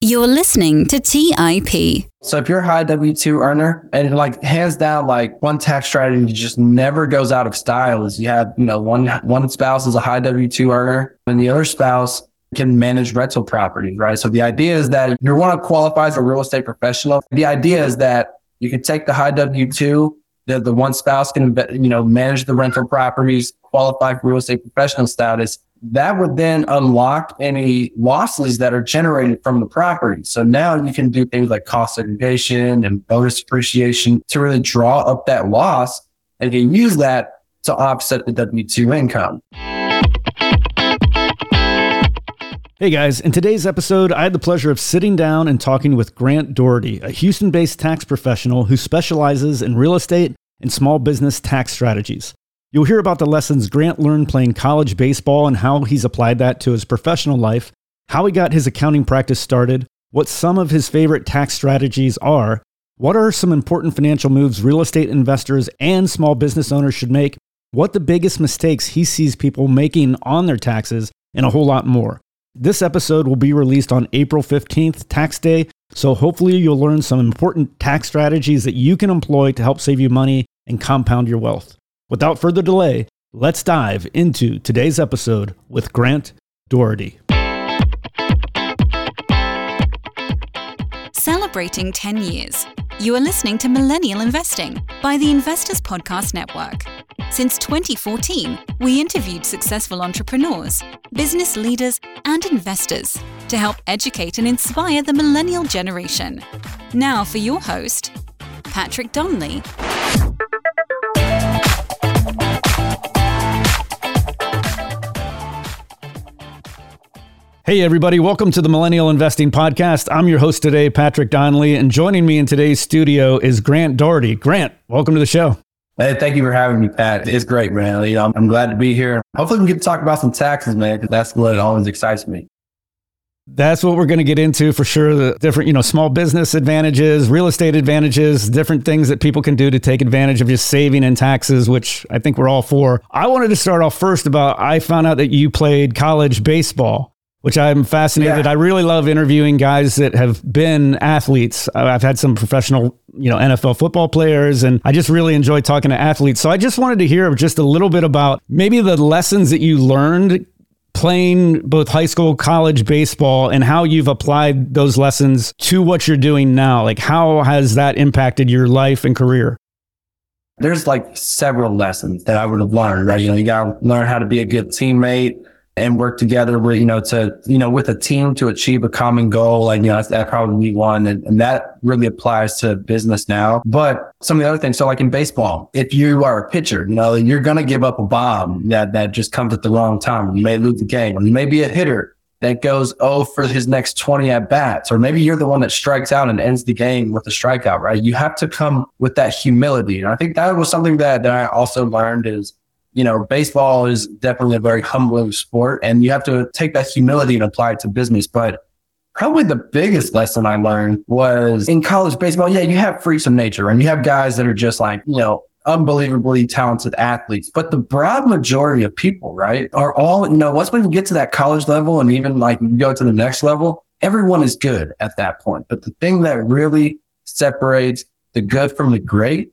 You're listening to TIP. So if you're a high W-2 earner and like hands down, like one tax strategy just never goes out of style is you have, one spouse is a high W-2 earner and the other spouse can manage rental properties, right? So the idea is that if you want to qualify as a real estate professional, the idea is that you can take the high W-2, the one spouse can, manage the rental properties, qualify for real estate professional status. That would then unlock any losses that are generated from the property. So now you can do things like cost segregation and bonus depreciation to really draw up that loss and you can use that to offset the W-2 income. Hey guys, in today's episode, I had the pleasure of sitting down and talking with Grant Doherty, a Houston-based tax professional who specializes in real estate and small business tax strategies. You'll hear about the lessons Grant learned playing college baseball and how he's applied that to his professional life, how he got his accounting practice started, what some of his favorite tax strategies are, what are some important financial moves real estate investors and small business owners should make, what the biggest mistakes he sees people making on their taxes, and a whole lot more. This episode will be released on April 15th, tax day, so hopefully you'll learn some important tax strategies that you can employ to help save you money and compound your wealth. Without further delay, let's dive into today's episode with Grant Doherty. Celebrating 10 years. You are listening to Millennial Investing by the Investors Podcast Network. Since 2014, we interviewed successful entrepreneurs, business leaders, and investors to help educate and inspire the millennial generation. Now for your host, Patrick Donnelly. Hey everybody, welcome to the Millennial Investing Podcast. I'm your host today, Patrick Donnelly, and joining me in today's studio is Grant Doherty. Grant, welcome to the show. Hey, thank you for having me, Pat. It's great, man. I'm glad to be here. Hopefully we can get to talk about some taxes, man, because that's what always excites me. That's what we're going to get into for sure. The different, small business advantages, real estate advantages, different things that people can do to take advantage of just saving in taxes, which I think we're all for. I wanted to start off first I found out that you played college baseball, which I'm fascinated. Yeah. I really love interviewing guys that have been athletes. I've had some professional, NFL football players, and I just really enjoy talking to athletes. So I just wanted to hear just a little bit about maybe the lessons that you learned playing both high school, college baseball, and how you've applied those lessons to what you're doing now. Like, how has that impacted your life and career? There's like several lessons that I would have learned, right? You got to learn how to be a good teammate and work together with, with a team to achieve a common goal. Like, that's probably one. And that really applies to business now. But some of the other things, so like in baseball, if you are a pitcher, you're going to give up a bomb that just comes at the wrong time. You may lose the game, or you may be a hitter that goes, for his next 20 at bats, or maybe you're the one that strikes out and ends the game with a strikeout, right? You have to come with that humility. And I think that was something that I also learned is, baseball is definitely a very humbling sport, and you have to take that humility and apply it to business. But probably the biggest lesson I learned was in college baseball. Yeah, you have freaks of nature, and you have guys that are just like, unbelievably talented athletes. But the broad majority of people, right, are all, once we get to that college level and even like go to the next level, everyone is good at that point. But the thing that really separates the good from the great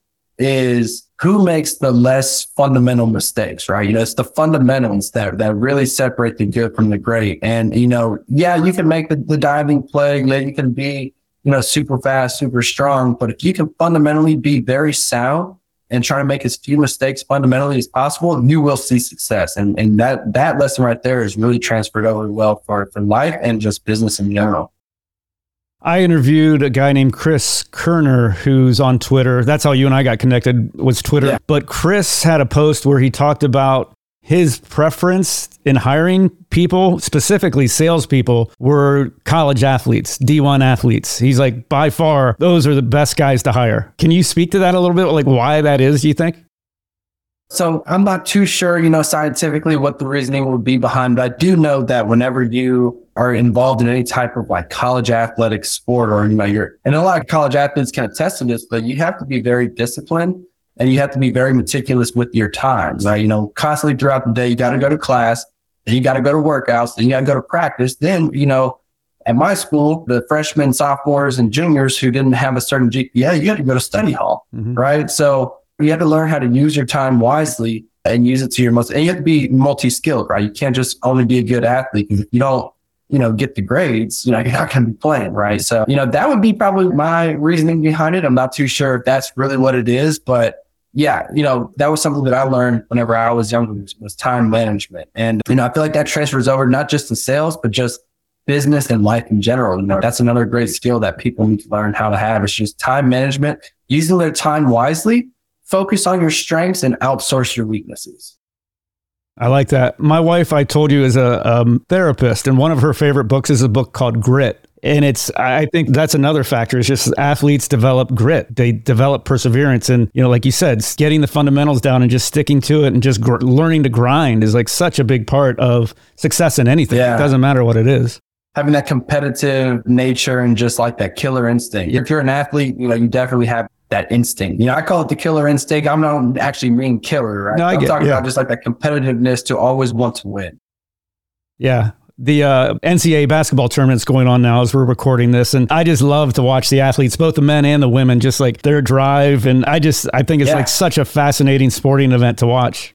is who makes the less fundamental mistakes, right? It's the fundamentals that really separate the good from the great. And, you can make the diving play, you can be, super fast, super strong, but if you can fundamentally be very sound and try to make as few mistakes fundamentally as possible, you will see success. And that lesson right there is really transferred over well for life and just business in general. I interviewed a guy named Chris Kerner, who's on Twitter. That's how you and I got connected, was Twitter. Yeah. But Chris had a post where he talked about his preference in hiring people, specifically salespeople, were college athletes, D1 athletes. He's like, by far, those are the best guys to hire. Can you speak to that a little bit? Like why that is, do you think? So I'm not too sure, scientifically what the reasoning would be behind, but I do know that whenever you are involved in any type of like college athletic sport or, and a lot of college athletes can attest to this, but you have to be very disciplined and you have to be very meticulous with your time, right? Constantly throughout the day, you got to go to class, then you got to go to workouts, then you got to go to practice. Then, At my school, the freshmen, sophomores, and juniors who didn't have a certain GPA, you had to go to study hall, right? So you have to learn how to use your time wisely and use it to your most, and you have to be multi-skilled, right? You can't just only be a good athlete. If you don't, get the grades, you're not going to be playing, right? So, that would be probably my reasoning behind it. I'm not too sure if that's really what it is, but yeah, that was something that I learned whenever I was younger was time management. And, I feel like that transfers over not just to sales, but just business and life in general. That's another great skill that people need to learn how to have. It's just time management, using their time wisely, focus on your strengths and outsource your weaknesses. I like that. My wife, I told you, is a therapist, and one of her favorite books is a book called Grit. And I think that's another factor. It's just athletes develop grit. They develop perseverance. And, like you said, getting the fundamentals down and just sticking to it and just learning to grind is like such a big part of success in anything. Yeah. It doesn't matter what it is. Having that competitive nature and just like that killer instinct. If you're an athlete, you definitely have that instinct. I call it the killer instinct. I'm not actually mean killer, right? No, I'm talking about just like that competitiveness to always want to win. Yeah. The NCAA basketball tournament's going on now as we're recording this. And I just love to watch the athletes, both the men and the women, just like their drive. And I think it's like such a fascinating sporting event to watch.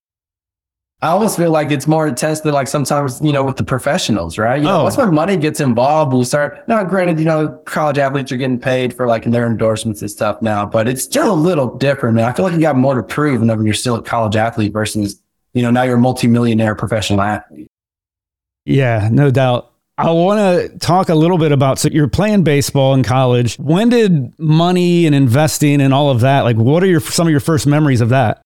I almost feel like it's more intense than like sometimes, with the professionals, right? Once when money gets involved, we start, now granted, college athletes are getting paid for like their endorsements and stuff now, but it's still a little different, man. I feel like you got more to prove whenever you're still a college athlete versus, now you're a multimillionaire professional athlete. Yeah, no doubt. I want to talk a little bit about, so you're playing baseball in college. When did money and investing and all of that, like what are some of your first memories of that?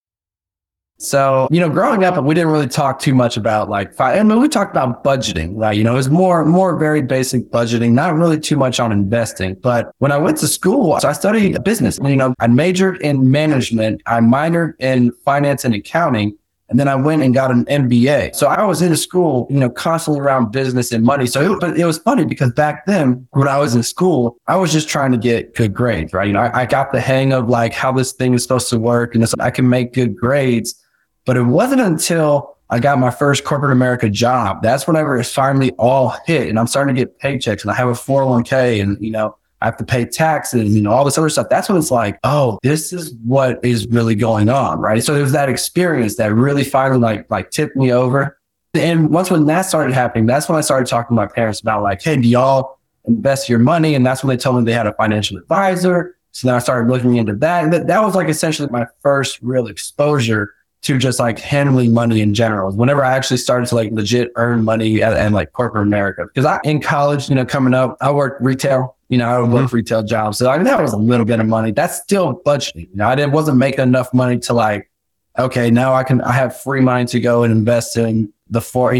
So, growing up, we didn't really talk too much about we talked about budgeting, right? It was more very basic budgeting, not really too much on investing. But when I went to school, so I studied business. I majored in management. I minored in finance and accounting. And then I went and got an MBA. So I was in school, constantly around business and money. But it was funny because back then when I was in school, I was just trying to get good grades, right? I got the hang of like how this thing is supposed to work and I can make good grades. But it wasn't until I got my first corporate America job. That's whenever it finally all hit and I'm starting to get paychecks and I have a 401k and, I have to pay taxes, all this other stuff. That's when it's like, oh, this is what is really going on, right? So there was that experience that really finally like tipped me over. And when that started happening, that's when I started talking to my parents about like, hey, do y'all invest your money? And that's when they told me they had a financial advisor. So then I started looking into that. And that was like essentially my first real exposure to just like handling money in general. Whenever I actually started to like legit earn money and like corporate America, because in college, coming up, I worked retail. I would work retail jobs. So that was a little bit of money. That's still budgeting. I wasn't making enough money to like, okay, now I have free money to go and invest in the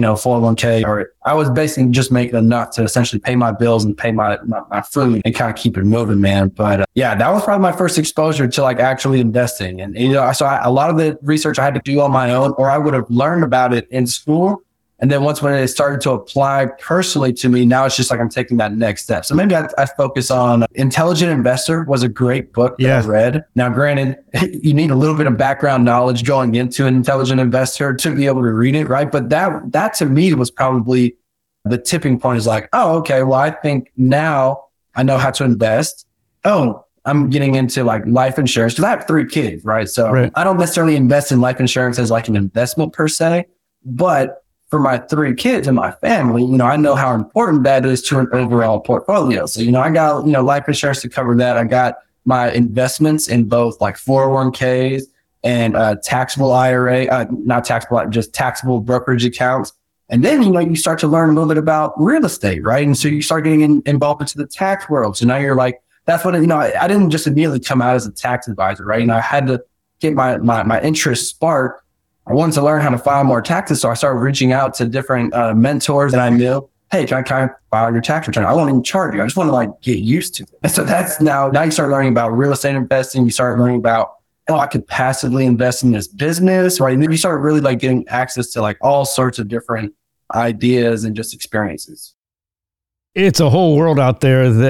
401k, or I was basically just making enough to essentially pay my bills and pay my food and kind of keep it moving, man. But that was probably my first exposure to like actually investing. And, so a lot of the research I had to do on my own, or I would have learned about it in school. And then when it started to apply personally to me, now it's just like I'm taking that next step. So maybe I focus on Intelligent Investor was a great book that I read. Now, granted, you need a little bit of background knowledge going into an Intelligent Investor to be able to read it, right? But that to me was probably the tipping point is like, oh, okay, well, I think now I know how to invest. Oh, I'm getting into like life insurance because I have 3 kids, right? So I don't necessarily invest in life insurance as like an investment per se, but for my 3 kids and my family, I know how important that is to an overall portfolio. So, I got, life insurance to cover that. I got my investments in both like 401ks and taxable IRA, not taxable, just taxable brokerage accounts. And then, you start to learn a little bit about real estate, right? And so you start getting involved into the tax world. So now you're like, that's what, I didn't just immediately come out as a tax advisor, right? I had to get my interest sparked. I wanted to learn how to file more taxes. So I started reaching out to different mentors that I knew. Hey, can I file your tax return? I won't even charge you. I just want to like get used to it. And so that's now you start learning about real estate investing. You start learning about, I could passively invest in this business, right? And then you start really like getting access to like all sorts of different ideas and just experiences. It's a whole world out there that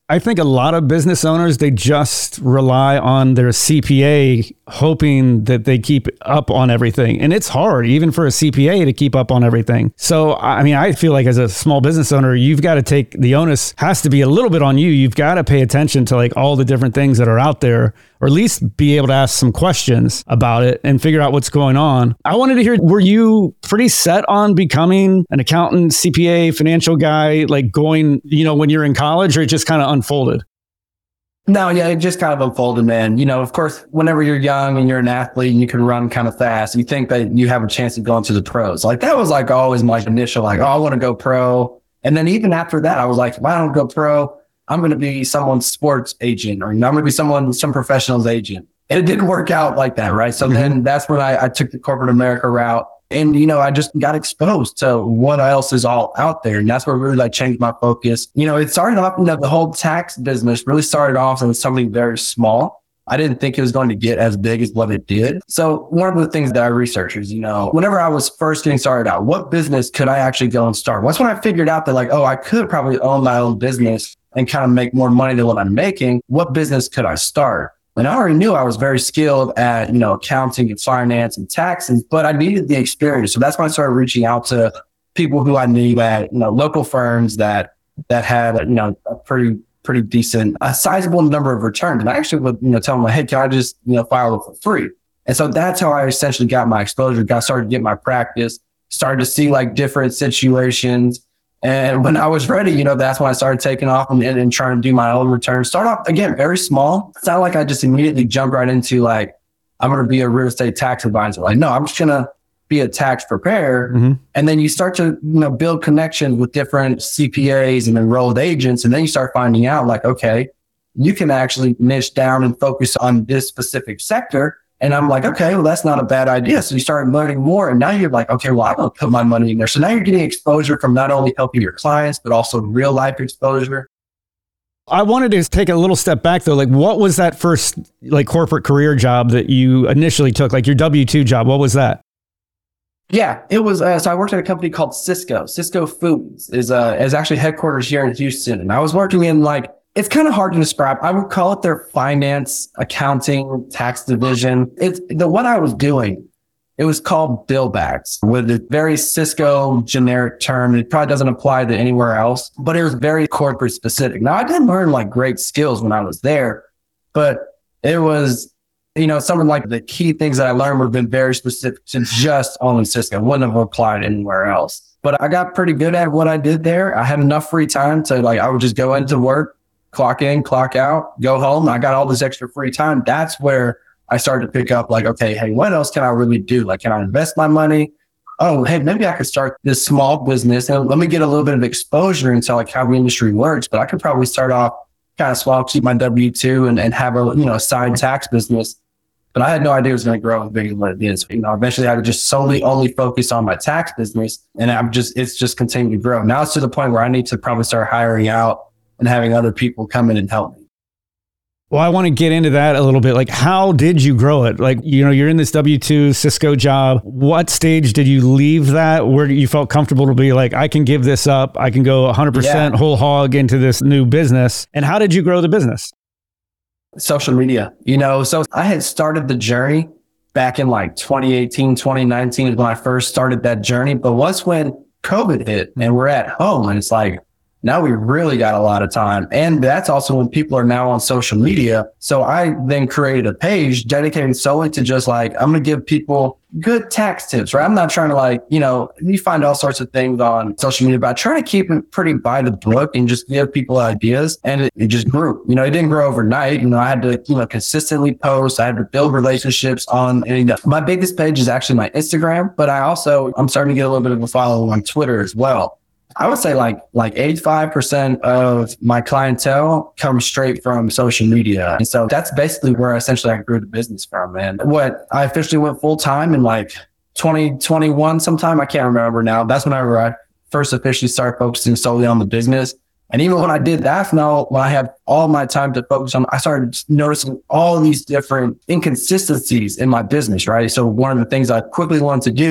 I think a lot of business owners, they just rely on their CPA, hoping that they keep up on everything. And it's hard, even for a CPA, to keep up on everything. So, I mean, I feel like as a small business owner, you've got to take the onus, has to be a little bit on you. You've got to pay attention to like all the different things that are out there, or at least be able to ask some questions about it and figure out what's going on. I wanted to hear, were you pretty set on becoming an accountant, CPA, financial guy, like going, when you're in college, or it just kind of unfolded? No, yeah, it just kind of unfolded, man. Of course, whenever you're young and you're an athlete and you can run kind of fast, you think that you have a chance of going to the pros. Like that was like always my initial, like, oh, I want to go pro. And then even after that, I was like, if I don't go pro, I'm going to be someone's sports agent, or I'm going to be some professional's agent. And it didn't work out like that, right? So then that's when I took the corporate America route. And, I just got exposed to what else is all out there. And that's where really like changed my focus. It started off, the whole tax business really started off as something very small. I didn't think it was going to get as big as what it did. So one of the things that I researched is, whenever I was first getting started out, what business could I actually go and start? That's when I figured out that like, oh, I could probably own my own business and kind of make more money than what I'm making. What business could I start? And I already knew I was very skilled at, accounting and finance and taxes, but I needed the experience. So that's when I started reaching out to people who I knew at, local firms that had, a pretty decent, a sizable number of returns. And I actually would, tell them, hey, can I just, file it for free? And so that's how I essentially got my exposure, started to get my practice, started to see like different situations. And when I was ready, that's when I started taking off and trying to do my own returns. Start off, again, very small. It's not like I just immediately jumped right into like, I'm going to be a real estate tax advisor. Like, no, I'm just going to be a tax preparer. Mm-hmm. And then you start to, build connections with different CPAs and enrolled agents. And then you start finding out like, okay, you can actually niche down and focus on this specific sector. And I'm like, okay, well, that's not a bad idea. So you start learning more. And now you're like, okay, well, I'm going to put my money in there. So now you're getting exposure from not only helping your clients, but also real life exposure. I wanted to take a little step back though. Like, what was that first like corporate career job that you initially took? Like your W-2 job, what was that? Yeah, it was. So I worked at a company called Sysco. Sysco Foods is actually headquarters here in Houston. And I was working in like, it's kind of hard to describe. I would call it their finance, accounting, tax division. What I was doing, it was called billbacks with a very Sysco generic term. It probably doesn't apply to anywhere else, but it was very corporate specific. Now I didn't learn like great skills when I was there, but it was, some of like the key things that I learned would have been very specific to just only Sysco. Wouldn't have applied anywhere else. But I got pretty good at what I did there. I had enough free time to like, I would just go into work, clock in, clock out, go home. I got all this extra free time. That's where I started to pick up like, okay, hey, what else can I really do? Like, can I invest my money? Oh, hey, maybe I could start this small business and let me get a little bit of exposure into like how the industry works. But I could probably start off kind of small, keep my W-2 and have a, side tax business. But I had no idea it was going to grow as big as what it is. Eventually I would just solely only focus on my tax business, and it's just continued to grow. Now it's to the point where I need to probably start hiring out and having other people come in and help me. Well, I want to get into that a little bit. Like, how did you grow it? Like, you're in this W-2 Sysco job. What stage did you leave that where you felt comfortable to be like, I can give this up. I can go 100% whole hog into this new business. And how did you grow the business? Social media, so I had started the journey back in like 2018, 2019 is when I first started that journey. But once when COVID hit and we're at home and it's like, now we really got a lot of time. And that's also when people are now on social media. So I then created a page dedicated solely to just like, I'm going to give people good tax tips, right? I'm not trying to like, you find all sorts of things on social media, but I try to keep it pretty by the book and just give people ideas. And it just grew, it didn't grow overnight. I had to, consistently post. I had to build relationships on, my biggest page is actually my Instagram, but I'm starting to get a little bit of a following on Twitter as well. I would say like 85% of my clientele comes straight from social media. And so that's basically where essentially I grew the business from. And what I officially went full time in like 2021 sometime, I can't remember now. That's whenever I first officially started focusing solely on the business. And even when I did that, now when I have all my time to focus on, I started noticing all these different inconsistencies in my business, right? So one of the things I quickly wanted to do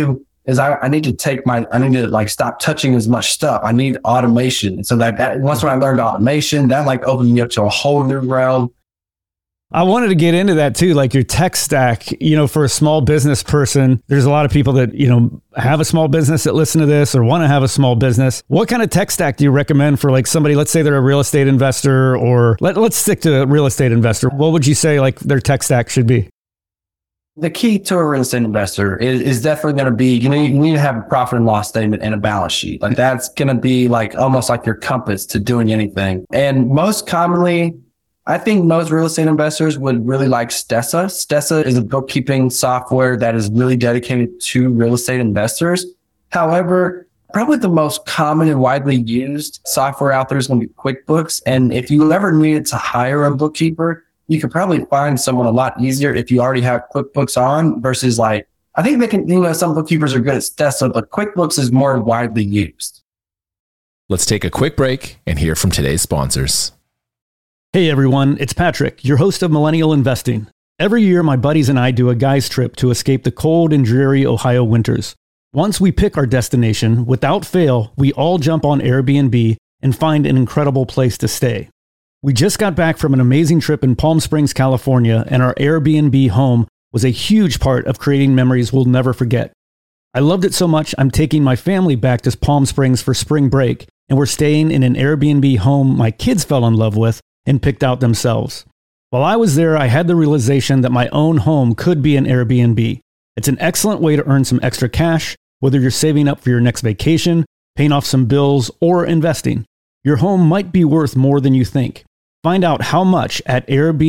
is I need to like stop touching as much stuff. I need automation. And so that once when I learned automation, that like opened me up to a whole new realm. I wanted to get into that too, like your tech stack, for a small business person. There's a lot of people that, have a small business that listen to this or want to have a small business. What kind of tech stack do you recommend for like somebody, let's say they're a real estate investor, or let's stick to a real estate investor. What would you say like their tech stack should be? The key to a real estate investor is definitely going to be, you need to have a profit and loss statement and a balance sheet. Like that's going to be like almost like your compass to doing anything. And most commonly, I think most real estate investors would really like Stessa. Stessa is a bookkeeping software that is really dedicated to real estate investors. However, probably the most common and widely used software out there is going to be QuickBooks. And if you ever needed to hire a bookkeeper, you could probably find someone a lot easier if you already have QuickBooks on versus like, I think they can, some bookkeepers are good at Stessa, but QuickBooks is more widely used. Let's take a quick break and hear from today's sponsors. Hey everyone, it's Patrick, your host of Millennial Investing. Every year, my buddies and I do a guy's trip to escape the cold and dreary Ohio winters. Once we pick our destination, without fail, we all jump on Airbnb and find an incredible place to stay. We just got back from an amazing trip in Palm Springs, California, and our Airbnb home was a huge part of creating memories we'll never forget. I loved it so much, I'm taking my family back to Palm Springs for spring break, and we're staying in an Airbnb home my kids fell in love with and picked out themselves. While I was there, I had the realization that my own home could be an Airbnb. It's an excellent way to earn some extra cash, whether you're saving up for your next vacation, paying off some bills, or investing. Your home might be worth more than you think. Find out how much at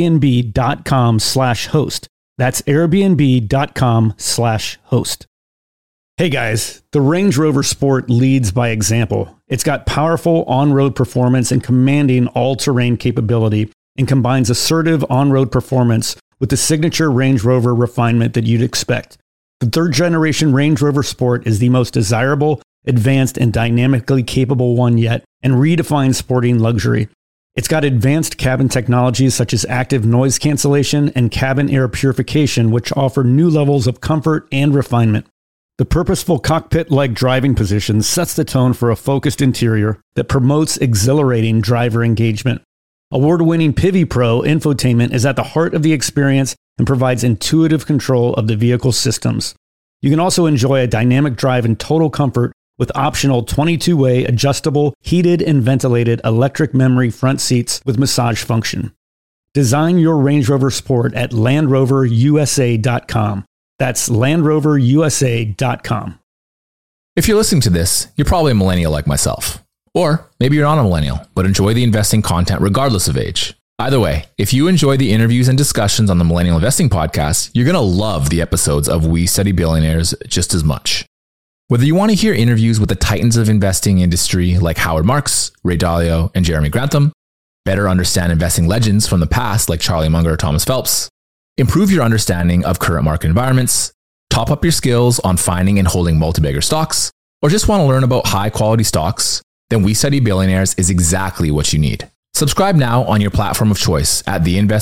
airbnb.com/host. That's airbnb.com/host. Hey guys, the Range Rover Sport leads by example. It's got powerful on-road performance and commanding all-terrain capability, and combines assertive on-road performance with the signature Range Rover refinement that you'd expect. The third-generation Range Rover Sport is the most desirable, advanced, and dynamically capable one yet, and redefines sporting luxury. It's got advanced cabin technologies such as active noise cancellation and cabin air purification, which offer new levels of comfort and refinement. The purposeful cockpit-like driving position sets the tone for a focused interior that promotes exhilarating driver engagement. Award-winning Pivi Pro infotainment is at the heart of the experience and provides intuitive control of the vehicle systems. You can also enjoy a dynamic drive in total comfort with optional 22-way adjustable, heated and ventilated electric memory front seats with massage function. Design your Range Rover Sport at LandRoverUSA.com. That's LandRoverUSA.com. If you're listening to this, you're probably a millennial like myself. Or maybe you're not a millennial, but enjoy the investing content regardless of age. Either way, if you enjoy the interviews and discussions on the Millennial Investing Podcast, you're going to love the episodes of We Study Billionaires just as much. Whether you want to hear interviews with the titans of investing industry like Howard Marks, Ray Dalio, and Jeremy Grantham, better understand investing legends from the past like Charlie Munger or Thomas Phelps, improve your understanding of current market environments, top up your skills on finding and holding multi-bagger stocks, or just want to learn about high-quality stocks, then We Study Billionaires is exactly what you need. Subscribe now on your platform of choice at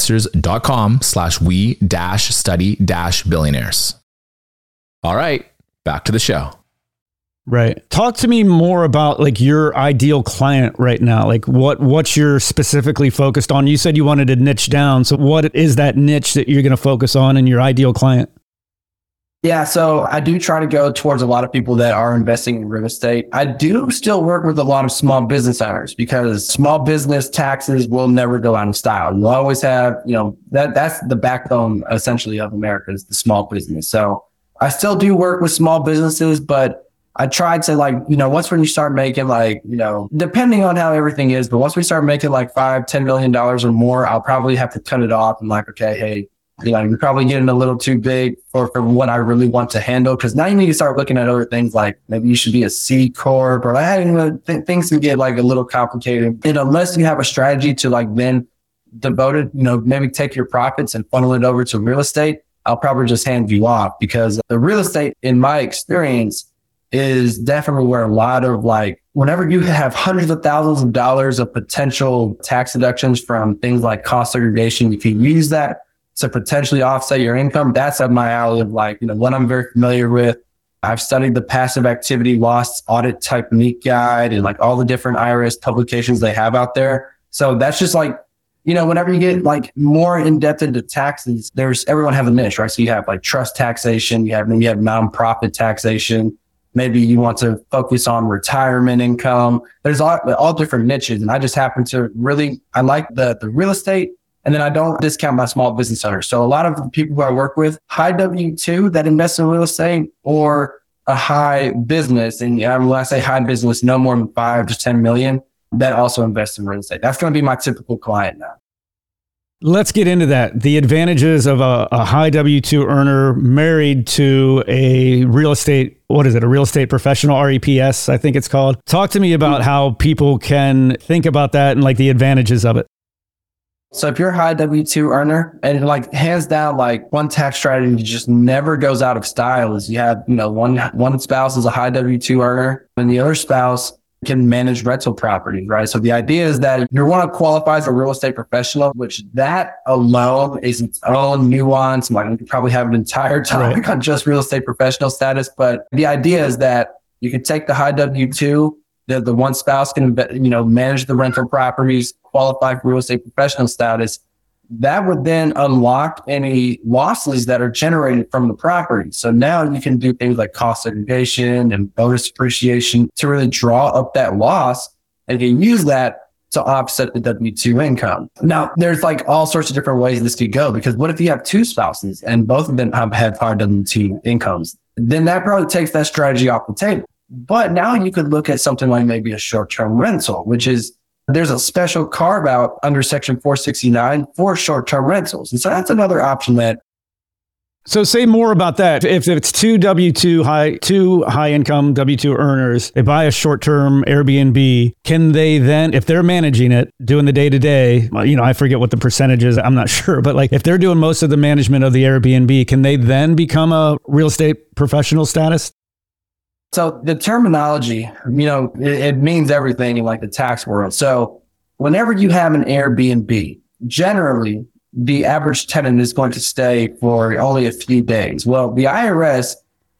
theinvestors.com/we-study-billionaires. All right, back to the show. Right. Talk to me more about like your ideal client right now. Like what you're specifically focused on. You said you wanted to niche down. So what is that niche that you're going to focus on in your ideal client? Yeah, so I do try to go towards a lot of people that are investing in real estate. I do still work with a lot of small business owners because small business taxes will never go out of style. You'll always have, that's the backbone essentially of America is the small business. So I still do work with small businesses, but I tried to once when you start making depending on how everything is, but once we start making like $5-10 million or more, I'll probably have to cut it off and okay, hey, you're probably getting a little too big for what I really want to handle. Cause now you need to start looking at other things like maybe you should be a C Corp or things can get like a little complicated. And unless you have a strategy to then devote it, maybe take your profits and funnel it over to real estate, I'll probably just hand you off because the real estate in my experience is definitely where a lot of whenever you have hundreds of thousands of dollars of potential tax deductions from things like cost segregation, you can use that to potentially offset your income. That's up my alley of what I'm very familiar with. I've studied the passive activity loss audit technique guide and like all the different IRS publications they have out there. So that's just like, whenever you get like more in depth into taxes, everyone have a niche, right? So you have like trust taxation, you have nonprofit taxation. Maybe you want to focus on retirement income. There's all different niches. And I just happen to I like the real estate. And then I don't discount my small business owners. So a lot of the people who I work with, high W-2 that invest in real estate or a high business. And when I say high business, no more than 5 to 10 million that also invest in real estate. That's going to be my typical client now. Let's get into that. The advantages of a high W-2 earner married to a real estate, what is it? A real estate professional, REPS, I think it's called. Talk to me about how people can think about that and like the advantages of it. So if you're a high W-2 earner and like hands down, like one tax strategy just never goes out of style is you have, one spouse is a high W-2 earner and the other spouse can manage rental property, right? So the idea is that if you want to qualify as a real estate professional, which that alone is its own nuance. Like we could probably have an entire topic on just real estate professional status. But the idea is that you can take the high W-2, the one spouse can, manage the rental properties, qualify for real estate professional status. That would then unlock any losses that are generated from the property. So now you can do things like cost segregation and bonus depreciation to really draw up that loss and you can use that to offset the W-2 income. Now, there's like all sorts of different ways this could go because what if you have two spouses and both of them have high W-2 incomes? Then that probably takes that strategy off the table. But now you could look at something like maybe a short-term rental, which is there's a special carve out under Section 469 for short-term rentals. And so that's another option that. So say more about that. If it's two high income W-2 earners, they buy a short-term Airbnb, can they then, if they're managing it, doing the day-to-day, I forget what the percentage is, I'm not sure, but like if they're doing most of the management of the Airbnb, can they then become a real estate professional status? So the terminology, it means everything in like the tax world. So whenever you have an Airbnb, generally the average tenant is going to stay for only a few days. Well, the IRS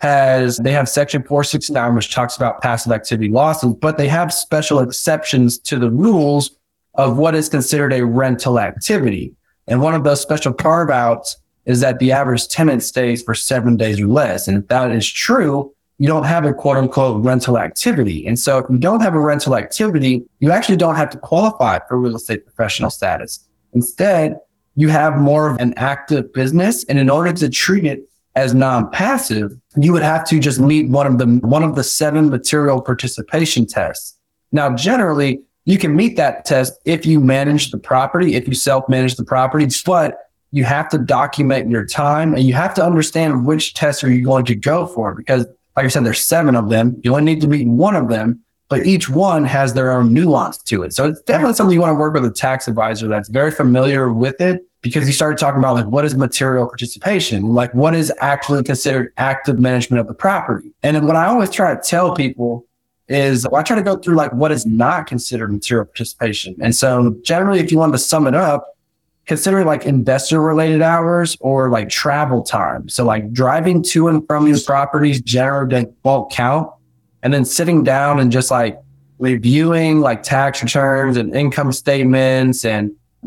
they have Section 469, which talks about passive activity losses, but they have special exceptions to the rules of what is considered a rental activity. And one of those special carve outs is that the average tenant stays for 7 days or less. And if that is true, you don't have a quote unquote rental activity. And so if you don't have a rental activity, you actually don't have to qualify for real estate professional status. Instead, you have more of an active business. And in order to treat it as non-passive, you would have to just meet one of the 7 material participation tests. Now, generally, you can meet that test if you manage the property, if you self-manage the property, but you have to document your time and you have to understand which tests are you going to go for because like I said, there's 7 of them. You only need to meet one of them, but each one has their own nuance to it. So it's definitely something you want to work with a tax advisor that's very familiar with it because you started talking about like what is material participation? Like what is actually considered active management of the property? And then what I always try to tell people is I try to go through like what is not considered material participation. And so generally, if you want to sum it up, consider like investor related hours or like travel time. So like driving to and from your properties generally won't count. And then sitting down and just like reviewing like tax returns and income statements and,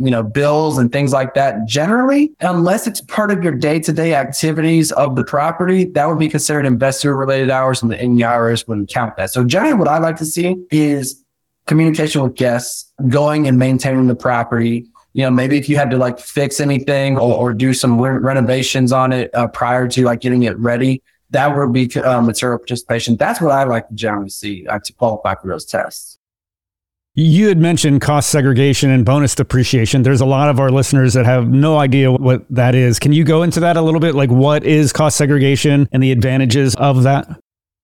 bills and things like that. Generally, unless it's part of your day-to-day activities of the property, that would be considered investor related hours and the IRS wouldn't count that. So generally what I like to see is communication with guests, going and maintaining the property. Maybe if you had to like fix anything or do some renovations on it prior to like getting it ready, that would be material participation. That's what I like to generally see to qualify for those tests. You had mentioned cost segregation and bonus depreciation. There's a lot of our listeners that have no idea what that is. Can you go into that a little bit? Like what is cost segregation and the advantages of that?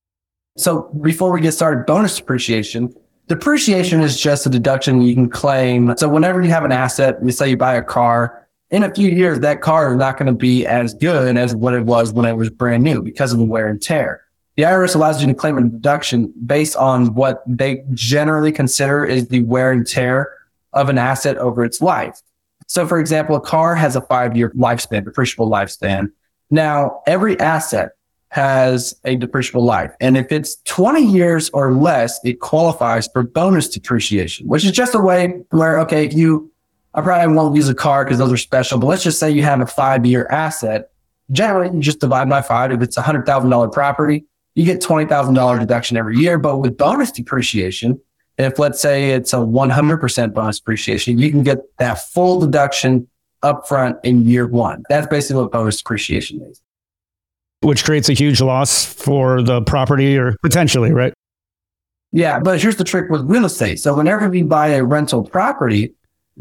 So before we get started, bonus depreciation. Depreciation is just a deduction you can claim. So whenever you have an asset, we say you buy a car, in a few years, that car is not going to be as good as what it was when it was brand new because of the wear and tear. The IRS allows you to claim a deduction based on what they generally consider is the wear and tear of an asset over its life. So for example, a car has a 5-year lifespan, depreciable lifespan. Now, every asset has a depreciable life. And if it's 20 years or less, it qualifies for bonus depreciation, which is just a way where, okay, I probably won't use a car because those are special, but let's just say you have a 5-year asset. Generally, you just divide by 5. If it's a $100,000 property, you get $20,000 deduction every year. But with bonus depreciation, if let's say it's a 100% bonus depreciation, you can get that full deduction upfront in year 1. That's basically what bonus depreciation is. Which creates a huge loss for the property or potentially, right? Yeah, but here's the trick with real estate. So whenever we buy a rental properties,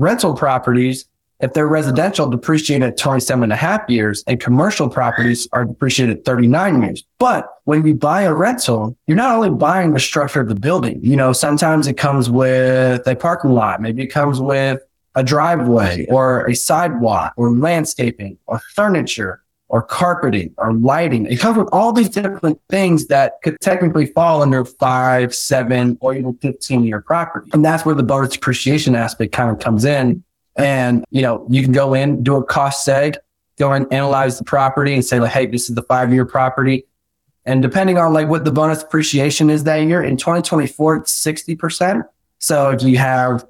if they're residential, depreciate at 27.5 years, and commercial properties are depreciated at 39 years. But when you buy a rental, you're not only buying the structure of the building. Sometimes it comes with a parking lot. Maybe it comes with a driveway or a sidewalk or landscaping or furniture or carpeting or lighting. It comes with all these different things that could technically fall under 5, 7, or even 15-year property. And that's where the bonus depreciation aspect kind of comes in. And, you can go in, do a cost seg, go and analyze the property and say, like, hey, this is the 5-year property. And depending on what the bonus depreciation is that year, in 2024, it's 60%. So if you have,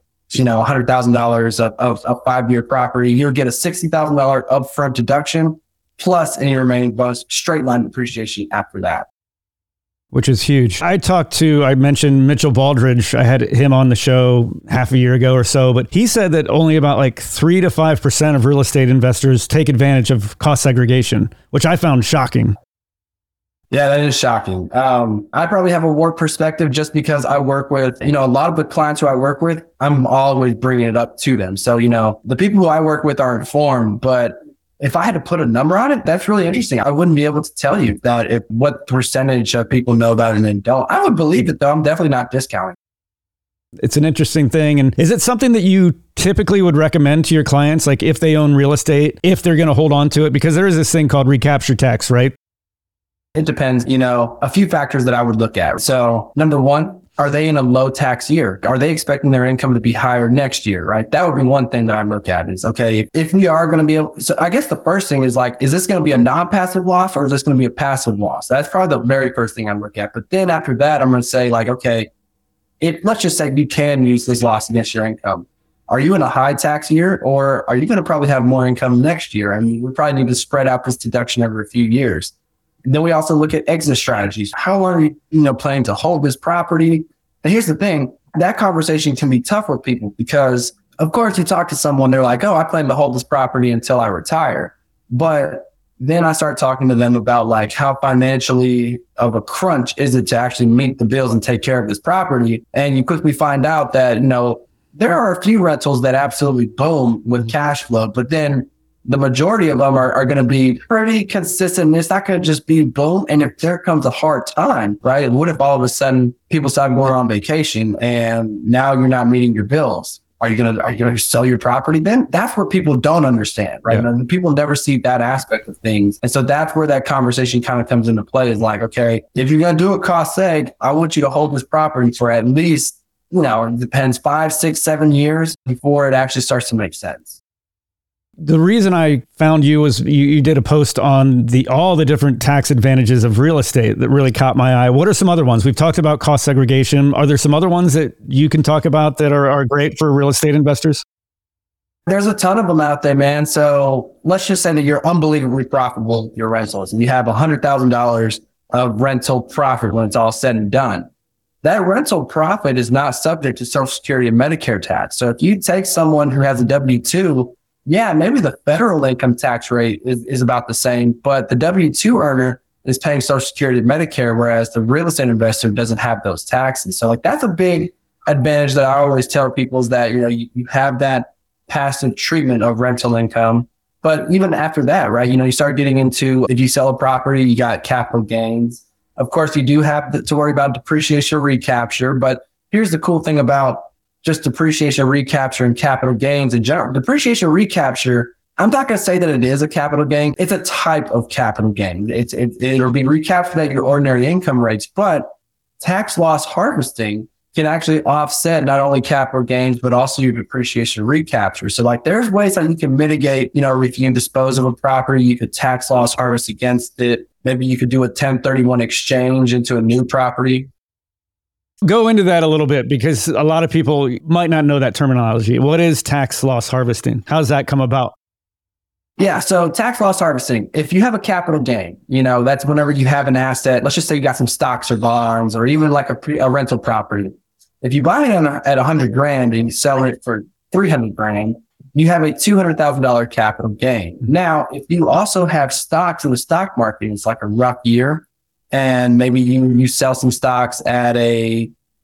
$100,000 of 5-year property, you'll get a $60,000 upfront deduction plus any remaining bonus straight line depreciation after that. Which is huge. I mentioned Mitchell Baldridge. I had him on the show half a year ago or so, but he said that only about 3 to 5% of real estate investors take advantage of cost segregation, which I found shocking. Yeah, that is shocking. I probably have a warped perspective just because I work with, a lot of the clients who I work with, I'm always bringing it up to them. So, the people who I work with are informed, but if I had to put a number on it, that's really interesting. I wouldn't be able to tell you that what percentage of people know about it and then don't. I would believe it though. I'm definitely not discounting. It's an interesting thing. And is it something that you typically would recommend to your clients? Like if they own real estate, if they're going to hold on to it, because there is this thing called recapture tax, right? It depends, a few factors that I would look at. So number one, are they in a low tax year? Are they expecting their income to be higher next year, right? That would be one thing that I look at is, okay, if we are going to be able, so I guess the first thing is is this going to be a non-passive loss or is this going to be a passive loss? That's probably the very first thing I look at. But then after that, I'm going to say okay, let's just say you can use this loss against your income. Are you in a high tax year or are you going to probably have more income next year? I mean, we probably need to spread out this deduction over a few years. And then we also look at exit strategies. How long are you planning to hold this property? And here's the thing, that conversation can be tough with people because, of course, you talk to someone, they're like, oh, I plan to hold this property until I retire. But then I start talking to them about how financially of a crunch is it to actually meet the bills and take care of this property. And you quickly find out that, there are a few rentals that absolutely boom with cash flow, but then the majority of them are going to be pretty consistent. It's not going to just be boom. And if there comes a hard time, right? What if all of a sudden people start going on vacation and now you're not meeting your bills? Are you going to sell your property then? That's where people don't understand, right? Yeah. And people never see that aspect of things. And so that's where that conversation kind of comes into play is okay, if you're going to do a cost seg, I want you to hold this property for at least, it depends 5, 6, 7 years before it actually starts to make sense. The reason I found you was you did a post on all the different tax advantages of real estate that really caught my eye. What are some other ones? We've talked about cost segregation. Are there some other ones that you can talk about that are great for real estate investors? There's a ton of them out there, man. So let's just say that you're unbelievably profitable with your rentals and you have $100,000 of rental profit when it's all said and done. That rental profit is not subject to Social Security and Medicare tax. So if you take someone who has a W-2, yeah, maybe the federal income tax rate is about the same, but the W-2 earner is paying Social Security and Medicare, whereas the real estate investor doesn't have those taxes. So that's a big advantage that I always tell people is that, you have that passive treatment of rental income. But even after that, right, you start getting into, if you sell a property, you got capital gains. Of course, you do have to worry about depreciation recapture, but here's the cool thing about just depreciation recapture and capital gains in general. Depreciation recapture, I'm not going to say that it is a capital gain. It's a type of capital gain. It'll be recaptured at your ordinary income rates, but tax loss harvesting can actually offset not only capital gains, but also your depreciation recapture. So there's ways that you can mitigate, if you can dispose of a property, you could tax loss harvest against it. Maybe you could do a 1031 exchange into a new property. Go into that a little bit because a lot of people might not know that terminology. What is tax loss harvesting? How does that come about? Yeah. So tax loss harvesting, if you have a capital gain, that's whenever you have an asset. Let's just say you got some stocks or bonds or even like a rental property. If you buy it at $100,000 and you sell it for $300,000, you have a $200,000 capital gain. Now, if you also have stocks in the stock market, it's like a rough year, and maybe you sell some stocks at a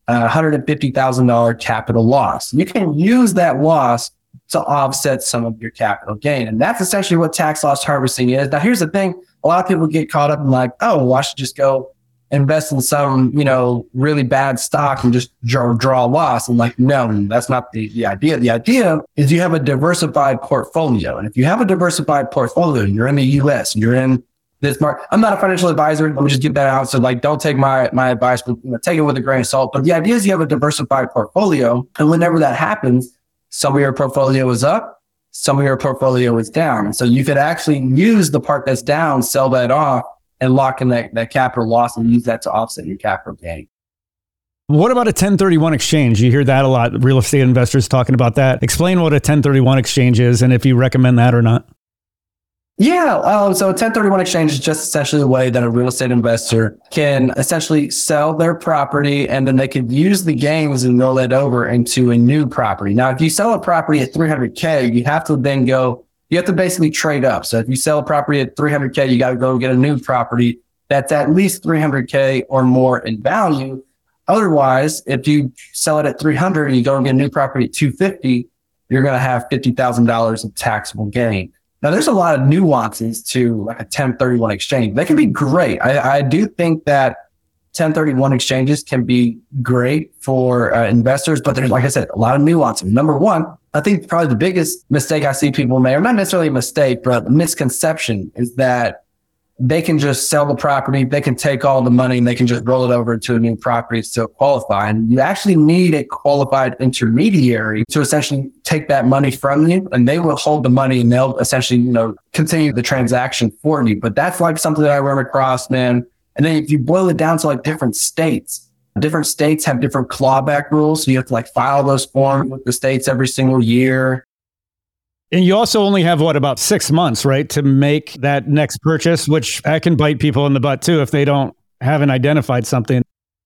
$150,000 capital loss. You can use that loss to offset some of your capital gain. And that's essentially what tax loss harvesting is. Now, here's the thing. A lot of people get caught up in like, oh, well, I should just go invest in some, really bad stock and just draw a loss. And like, no, that's not the idea. The idea is you have a diversified portfolio. And if you have a diversified portfolio, you're in the US, you're in this market. I'm not a financial advisor. Let me just get that out. So like, don't take my advice, but take it with a grain of salt. But the idea is you have a diversified portfolio. And whenever that happens, some of your portfolio is up, some of your portfolio is down. So you could actually use the part that's down, sell that off, and lock in that capital loss and use that to offset your capital gain. What about a 1031 exchange? You hear that a lot. Real estate investors talking about that. Explain what a 1031 exchange is and if you recommend that or not. Yeah. So a 1031 exchange is just essentially a way that a real estate investor can essentially sell their property and then they can use the gains and roll it over into a new property. Now, if you sell a property at $300,000, you have to basically trade up. So if you sell a property at $300,000, you got to go get a new property that's at least $300,000 or more in value. Otherwise, if you sell it at $300,000 and you go and get a new property at $250,000, you're going to have $50,000 of taxable gain. Now, there's a lot of nuances to like a 1031 exchange. They can be great. I do think that 1031 exchanges can be great for investors, but there's, like I said, a lot of nuances. Number one, I think probably the biggest mistake I see people make, or not necessarily a mistake, but a misconception, is that they can just sell the property, they can take all the money, and they can just roll it over to a new property to qualify. And you actually need a qualified intermediary to essentially take that money from you, and they will hold the money and they'll essentially, continue the transaction for you. But that's like something that I run across, man. And then if you boil it down to like different states have different clawback rules. So you have to like file those forms with the states every single year. And you also only have about 6 months, right, to make that next purchase, which that can bite people in the butt too if they haven't identified something.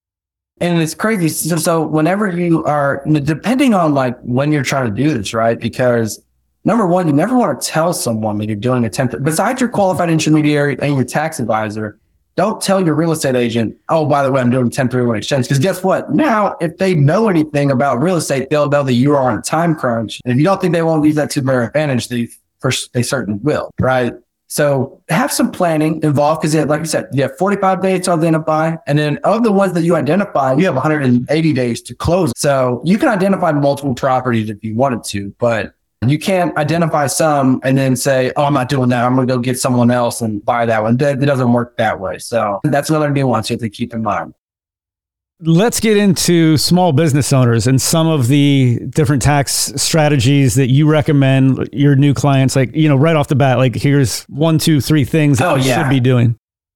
And it's crazy. So whenever you are, depending on like when you're trying to do this, right? Because number one, you never want to tell someone that you're doing a 10, besides your qualified intermediary and your tax advisor, don't tell your real estate agent, oh, by the way, I'm doing a 1031 exchange. Because guess what? Now, if they know anything about real estate, they'll know that you are on a time crunch. And if you don't think they won't use that to their advantage, they certainly will, right? So have some planning involved because, like I said, you have 45 days to identify. And then of the ones that you identify, you have 180 days to close. So you can identify multiple properties if you wanted to, but you can't identify some and then say, oh, I'm not doing that. I'm going to go get someone else and buy that one. It doesn't work that way. So that's another nuance you have to keep in mind. Let's get into small business owners and some of the different tax strategies that you recommend your new clients. Like, right off the bat, like here's 1, 2, 3 things that you should be doing.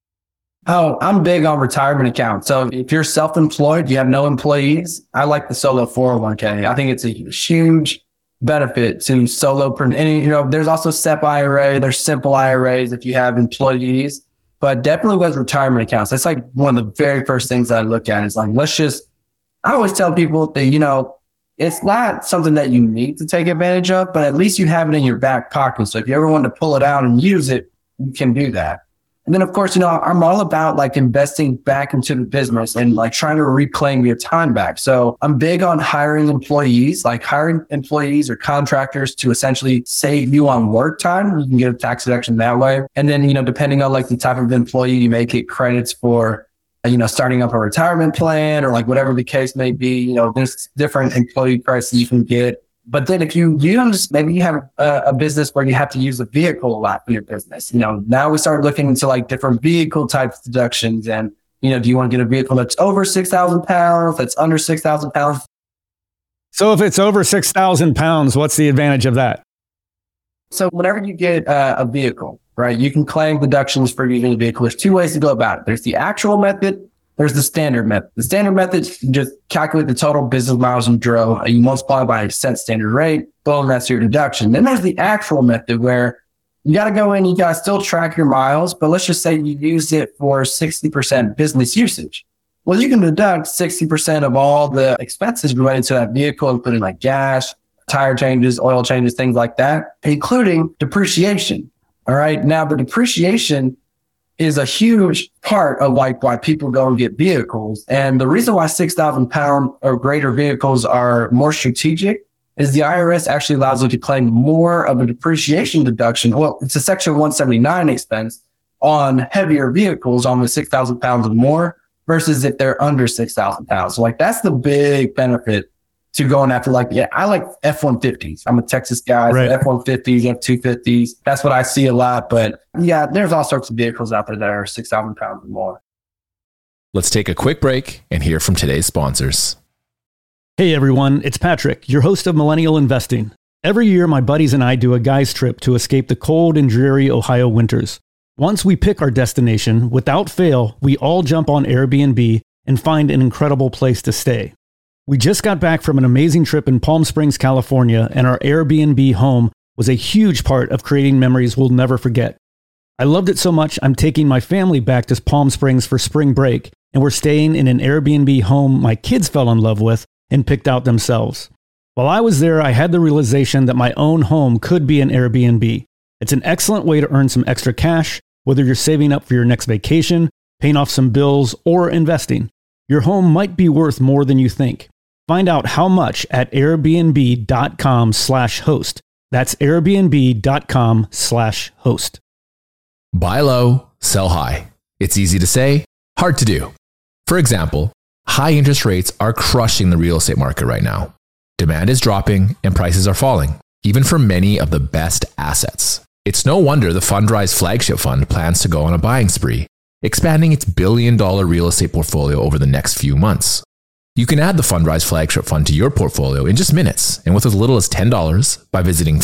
Oh, I'm big on retirement accounts. So if you're self-employed, you have no employees, I like the solo 401k. I think it's a huge benefit to solopreneur. And, there's also SEP IRA, there's simple IRAs if you have employees, but definitely with retirement accounts. That's like one of the very first things that I look at is like, I always tell people that, it's not something that you need to take advantage of, but at least you have it in your back pocket. So if you ever want to pull it out and use it, you can do that. And then, of course, I'm all about like investing back into the business and like trying to reclaim your time back. So I'm big on hiring employees or contractors to essentially save you on work time. You can get a tax deduction that way. And then, depending on like the type of employee, you may get credits for, starting up a retirement plan or like whatever the case may be. There's different employee credits you can get. But then if you maybe you have a business where you have to use a vehicle a lot for your business, now we start looking into like different vehicle types deductions. And, do you want to get a vehicle that's over 6,000 pounds, that's under 6,000 pounds? So if it's over 6,000 pounds, what's the advantage of that? So whenever you get a vehicle, right? You can claim deductions for using a vehicle. There's two ways to go about it. There's the actual method. There's the standard method. The standard method, you just calculate the total business miles you drove. You multiply by a set standard rate. Boom, that's your deduction. Then there's the actual method where you got to go in, you got to still track your miles, but let's just say you used it for 60% business usage. Well, you can deduct 60% of all the expenses related to that vehicle, including like gas, tire changes, oil changes, things like that, including depreciation. All right. Now, the depreciation is a huge part of like why people go and get vehicles. And the reason why 6,000 pound or greater vehicles are more strategic is the IRS actually allows you to claim more of a depreciation deduction. Well, it's a Section 179 expense on heavier vehicles on the 6,000 pounds or more versus if they're under 6,000 pounds. So like that's the big benefit to going after I like F-150s. I'm a Texas guy, right. So F-150s, F-250s. That's what I see a lot. But yeah, there's all sorts of vehicles out there that are 6,000 pounds or more. Let's take a quick break and hear from today's sponsors. Hey everyone, it's Patrick, your host of Millennial Investing. Every year, my buddies and I do a guy's trip to escape the cold and dreary Ohio winters. Once we pick our destination, without fail, we all jump on Airbnb and find an incredible place to stay. We just got back from an amazing trip in Palm Springs, California, and our Airbnb home was a huge part of creating memories we'll never forget. I loved it so much, I'm taking my family back to Palm Springs for spring break, and we're staying in an Airbnb home my kids fell in love with and picked out themselves. While I was there, I had the realization that my own home could be an Airbnb. It's an excellent way to earn some extra cash, whether you're saving up for your next vacation, paying off some bills, or investing. Your home might be worth more than you think. Find out how much at airbnb.com/host. That's airbnb.com/host. Buy low, sell high. It's easy to say, hard to do. For example, high interest rates are crushing the real estate market right now. Demand is dropping and prices are falling, even for many of the best assets. It's no wonder the Fundrise flagship fund plans to go on a buying spree, expanding its billion-dollar real estate portfolio over the next few months. You can add the Fundrise flagship fund to your portfolio in just minutes and with as little as $10 by visiting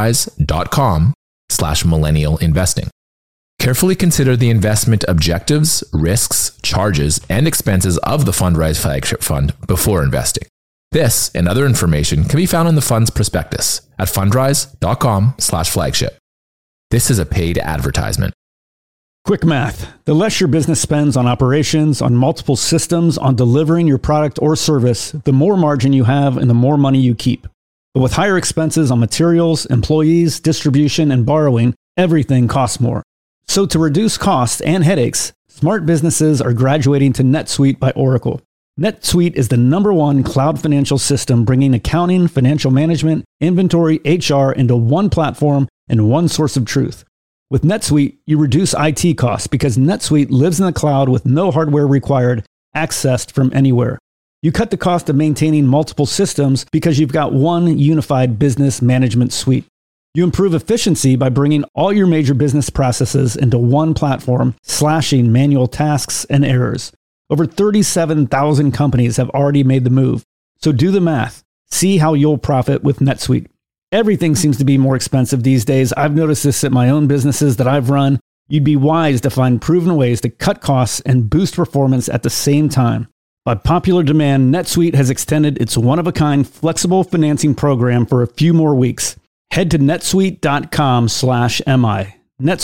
fundrise.com/millennialinvesting. Carefully consider the investment objectives, risks, charges, and expenses of the Fundrise flagship fund before investing. This and other information can be found in the fund's prospectus at fundrise.com/flagship. This is a paid advertisement. Quick math. The less your business spends on operations, on multiple systems, on delivering your product or service, the more margin you have and the more money you keep. But with higher expenses on materials, employees, distribution, and borrowing, everything costs more. So to reduce costs and headaches, smart businesses are graduating to NetSuite by Oracle. NetSuite is the #1 cloud financial system bringing accounting, financial management, inventory, HR into one platform and one source of truth. With NetSuite, you reduce IT costs because NetSuite lives in the cloud with no hardware required, accessed from anywhere. You cut the cost of maintaining multiple systems because you've got one unified business management suite. You improve efficiency by bringing all your major business processes into one platform, slashing manual tasks and errors. Over 37,000 companies have already made the move. So do the math. See how you'll profit with NetSuite. Everything seems to be more expensive these days. I've noticed this at my own businesses that I've run. You'd be wise to find proven ways to cut costs and boost performance at the same time. By popular demand, NetSuite has extended its one-of-a-kind flexible financing program for a few more weeks. Head to netsuite.com/mi.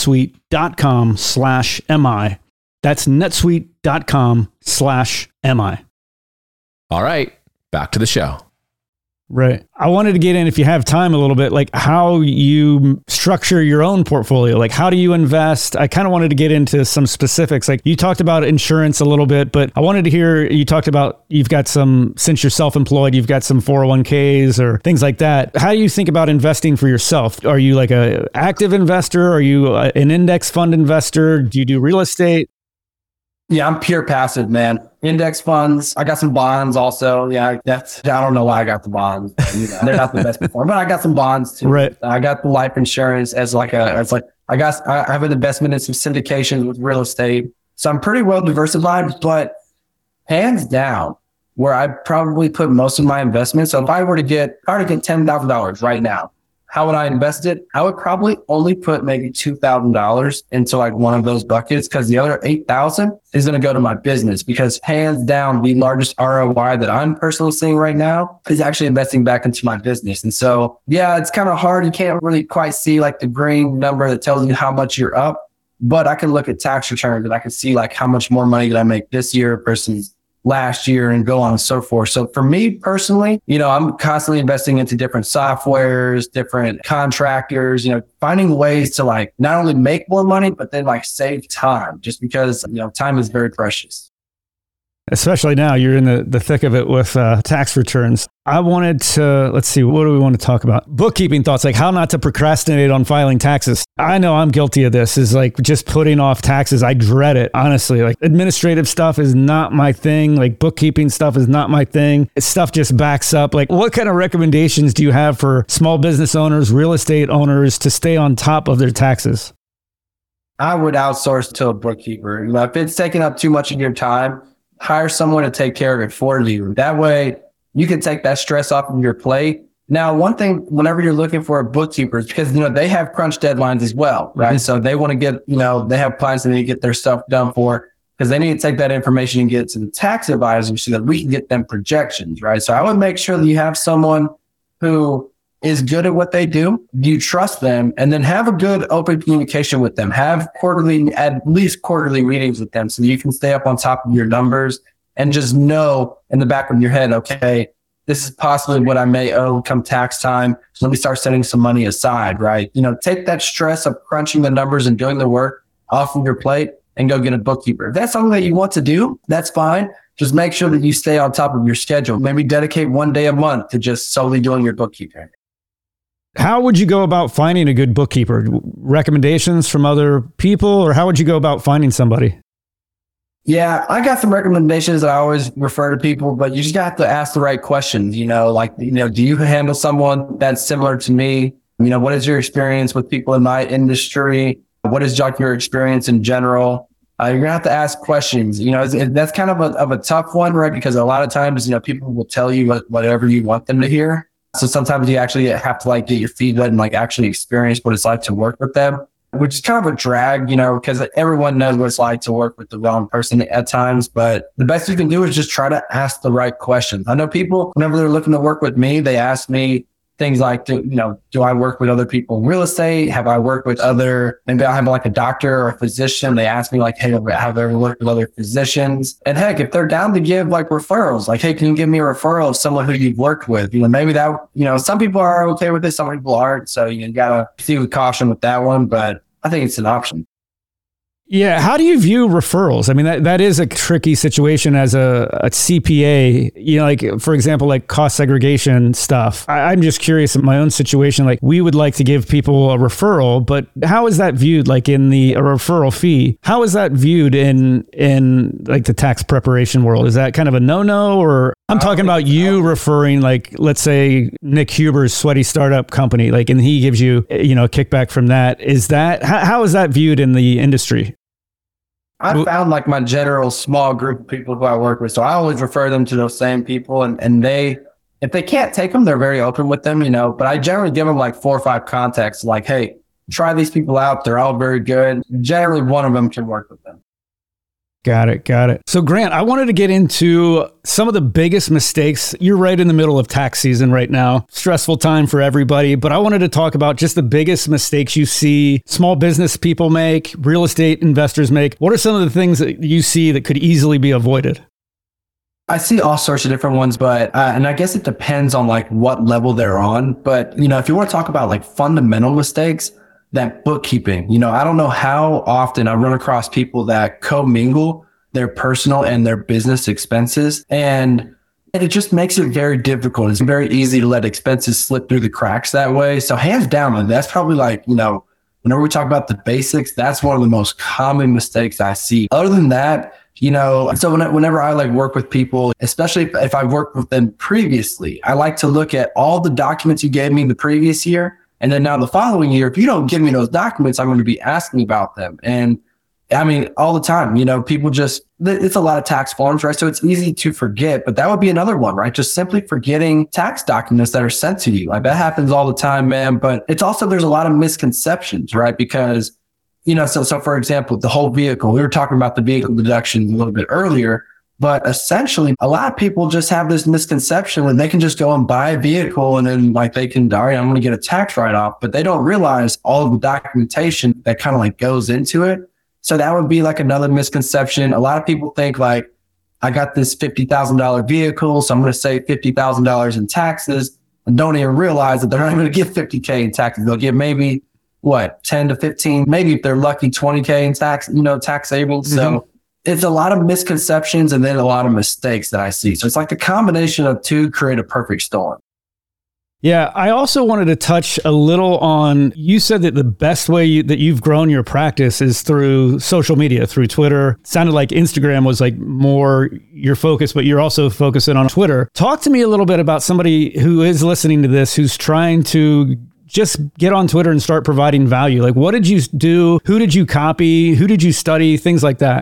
netsuite.com/mi. That's netsuite.com/mi. All right, back to the show. Right. I wanted to get in, if you have time a little bit, like how you structure your own portfolio. Like how do you invest? I kind of wanted to get into some specifics. Like you talked about insurance a little bit, but I wanted to hear, you talked about you've got some, since you're self-employed, you've got some 401ks or things like that. How do you think about investing for yourself? Are you like an active investor? Are you an index fund investor? Do you do real estate? Yeah, I'm pure passive, man. Index funds. I got some bonds also. Yeah, I don't know why I got the bonds. They're not the best performer, but I got some bonds too. Right. I got the life insurance I have an investment in some syndications with real estate. So I'm pretty well diversified, but hands down, where I probably put most of my investments. So if I were to get $10,000 right now, how would I invest it? I would probably only put maybe $2,000 into like one of those buckets, because the other 8,000 is going to go to my business, because hands down, the largest ROI that I'm personally seeing right now is actually investing back into my business. And so, yeah, it's kind of hard. You can't really quite see like the green number that tells you how much you're up, but I can look at tax returns and I can see like how much more money did I make this year versus last year, and go on and so forth. So for me personally, I'm constantly investing into different softwares, different contractors, finding ways to like not only make more money, but then like save time, just because, time is very precious. Especially now, you're in the thick of it with tax returns. I wanted to, let's see, what do we want to talk about? Bookkeeping thoughts, like how not to procrastinate on filing taxes. I know I'm guilty of this, is like just putting off taxes. I dread it, honestly. Like administrative stuff is not my thing. Like bookkeeping stuff is not my thing. Stuff just backs up. Like what kind of recommendations do you have for small business owners, real estate owners to stay on top of their taxes? I would outsource to a bookkeeper. If it's taking up too much of your time, hire someone to take care of it for you. That way you can take that stress off of your plate. Now, one thing, whenever you're looking for a bookkeeper, is because, they have crunch deadlines as well, right? Mm-hmm. So they want to get, they have clients that need to get their stuff done for, because they need to take that information and get it to the tax advisor so that we can get them projections, right? So I would make sure that you have someone who is good at what they do. You trust them, and then have a good open communication with them. Have at least quarterly meetings with them so you can stay up on top of your numbers and just know in the back of your head, okay, this is possibly what I may owe come tax time. So let me start setting some money aside, right? Take that stress of crunching the numbers and doing the work off of your plate and go get a bookkeeper. If that's something that you want to do, that's fine. Just make sure that you stay on top of your schedule. Maybe dedicate one day a month to just solely doing your bookkeeping. How would you go about finding a good bookkeeper? Recommendations from other people, or how would you go about finding somebody? Yeah, I got some recommendations that I always refer to people, but you just got to ask the right questions. Do you handle someone that's similar to me? What is your experience with people in my industry? What is your experience in general? You're gonna have to ask questions. That's kind of a tough one, right? Because a lot of times, people will tell you whatever you want them to hear. So sometimes you actually have to get your feet wet and actually experience what it's like to work with them, which is kind of a drag, because everyone knows what it's like to work with the wrong person at times. But the best you can do is just try to ask the right questions. I know people, whenever they're looking to work with me, they ask me things like, do I work with other people in real estate? Have I worked with maybe I have a doctor or a physician. They ask me hey, have I ever worked with other physicians? And heck, if they're down to give referrals, hey, can you give me a referral of someone who you've worked with? Maybe that, some people are okay with this, some people aren't. So you gotta see with caution with that one, but I think it's an option. Yeah. How do you view referrals? I mean, that is a tricky situation as a CPA, for example, cost segregation stuff. I'm just curious in my own situation, we would like to give people a referral, but how is that viewed? In a referral fee, how is that viewed in the tax preparation world? Is that kind of a no-no, or I'm talking about you referring, let's say Nick Huber's Sweaty Startup Company, and he gives you, a kickback from that. How is that viewed in the industry? I found my general small group of people who I work with. So I always refer them to those same people, and they, if they can't take them, they're very open with them, but I generally give them 4 or 5 contacts, hey, try these people out. They're all very good. Generally one of them can work with them. Got it. So Grant, I wanted to get into some of the biggest mistakes. You're right in the middle of tax season right now. Stressful time for everybody, but I wanted to talk about just the biggest mistakes you see small business people make, real estate investors make. What are some of the things that you see that could easily be avoided? I see all sorts of different ones, but, and I guess it depends on what level they're on. But, if you want to talk about fundamental mistakes, that bookkeeping, I don't know how often I run across people that commingle their personal and their business expenses. And it just makes it very difficult. It's very easy to let expenses slip through the cracks that way. So hands down, that's probably whenever we talk about the basics, that's one of the most common mistakes I see. Other than that, so whenever I work with people, especially if I've worked with them previously, I like to look at all the documents you gave me the previous year. And then now the following year, if you don't give me those documents, I'm going to be asking about them. And I mean, all the time, people it's a lot of tax forms, right? So it's easy to forget, but that would be another one, right? Just simply forgetting tax documents that are sent to you. Like that happens all the time, man. But it's also, there's a lot of misconceptions, right? Because, so for example, the whole vehicle, we were talking about the vehicle deduction a little bit earlier, but essentially a lot of people just have this misconception when they can just go and buy a vehicle and then like they can, all right, I'm going to get a tax write-off, but they don't realize all of the documentation that kind of like goes into it. So that would be like another misconception. A lot of people think like, I got this $50,000 vehicle, so I'm going to save $50,000 in taxes, and don't even realize that they're not going to get $50K in taxes. They'll get maybe 10 to 15, maybe if they're lucky, $20K in tax savings. Mm-hmm. So it's a lot of misconceptions and then a lot of mistakes that I see. So it's like a combination of two create a perfect storm. Yeah, I also wanted to touch a little on, you said that the best way that you've grown your practice is through social media, through Twitter. It sounded like Instagram was like more your focus, but you're also focusing on Twitter. Talk to me a little bit about somebody who is listening to this, who's trying to just get on Twitter and start providing value. Like, what did you do? Who did you copy? Who did you study? Things like that.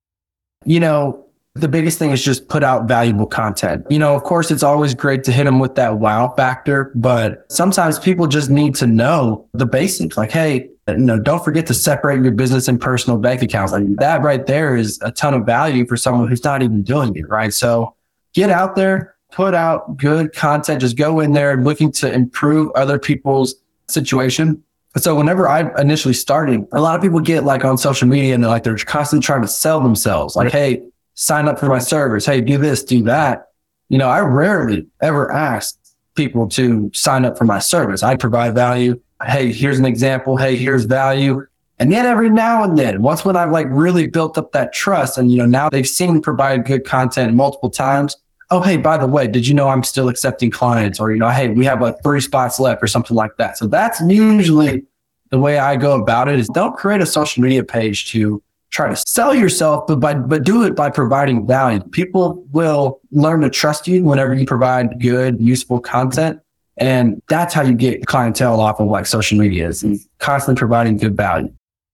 The biggest thing is just put out valuable content. Of course, it's always great to hit them with that wow factor, but sometimes people just need to know the basics. Like, hey, don't forget to separate your business and personal bank accounts. Like that right there is a ton of value for someone who's not even doing it, right? So get out there, put out good content, just go in there looking to improve other people's situation. So whenever I initially started, a lot of people get like on social media and they're constantly trying to sell themselves. Like, hey, sign up for my service. Hey, do this, do that. I rarely ever ask people to sign up for my service. I provide value. Hey, here's an example. Hey, here's value. And then every now and then, once when I've like really built up that trust and, now they've seen me provide good content multiple times. Oh, hey, by the way, did you know I'm still accepting clients? Or, hey, we have like 3 spots left or something like that. So that's usually the way I go about it is don't create a social media page to try to sell yourself, but do it by providing value. People will learn to trust you whenever you provide good, useful content. And that's how you get clientele off of like social media is constantly providing good value.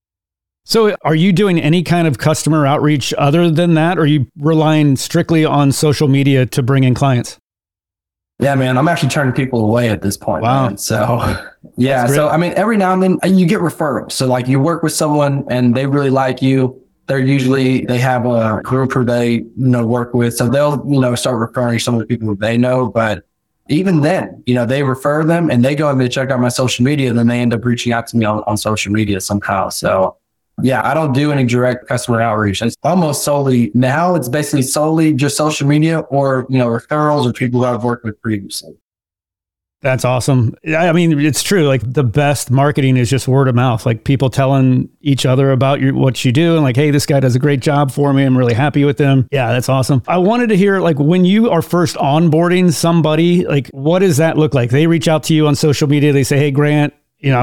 So are you doing any kind of customer outreach other than that? Or are you relying strictly on social media to bring in clients? Yeah, man, I'm actually turning people away at this point. Wow. Man. So yeah. So, I mean, every now and then you get referrals. So like you work with someone and they really like you. They have a group who they, work with. So they'll, start referring some of the people they know. But even then, they refer them and they go and they check out my social media and then they end up reaching out to me on social media somehow. So yeah, I don't do any direct customer outreach. It's almost solely now. It's basically solely just social media or, referrals or people who I've worked with previously. That's awesome. I mean, it's true. Like the best marketing is just word of mouth, like people telling each other about what you do and like, hey, this guy does a great job for me. I'm really happy with them. Yeah, that's awesome. I wanted to hear like when you are first onboarding somebody, like what does that look like? They reach out to you on social media. They say, hey, Grant,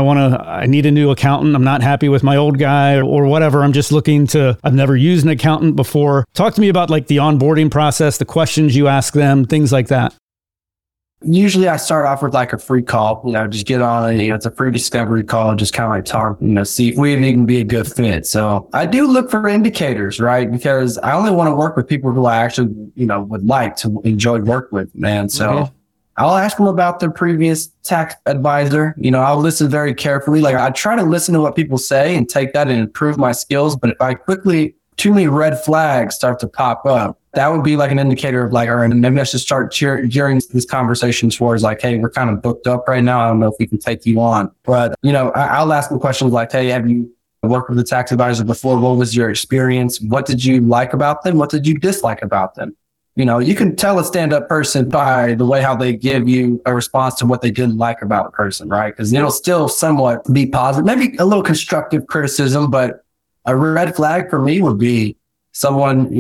I need a new accountant. I'm not happy with my old guy or whatever. I'm just I've never used an accountant before. Talk to me about like the onboarding process, the questions you ask them, things like that. Usually I start off with like a free call, just get on it. It's a free discovery call, just kind of like talk, see if we can be a good fit. So I do look for indicators, right? Because I only want to work with people who I actually, would like to enjoy work with, man. So I'll ask them about their previous tax advisor. I'll listen very carefully. Like I try to listen to what people say and take that and improve my skills. But if I too many red flags start to pop up, that would be like an indicator of like, all right, maybe I should start gearing this conversation towards like, hey, we're kind of booked up right now. I don't know if we can take you on. But, I'll ask them questions like, hey, have you worked with a tax advisor before? What was your experience? What did you like about them? What did you dislike about them? You can tell a stand-up person by the way how they give you a response to what they didn't like about a person, right? Because it'll still somewhat be positive, maybe a little constructive criticism, but a red flag for me would be someone,